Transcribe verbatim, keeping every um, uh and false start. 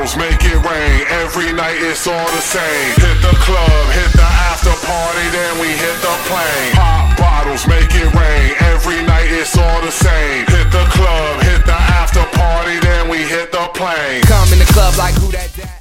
bottles, make it rain. Every night it's all the same. Hit the club, hit the after party, then we hit the plane. Pop bottles, make it rain. Every night it's all the same. Hit the club, hit the after party, then we hit the plane. Come in the club like who that that?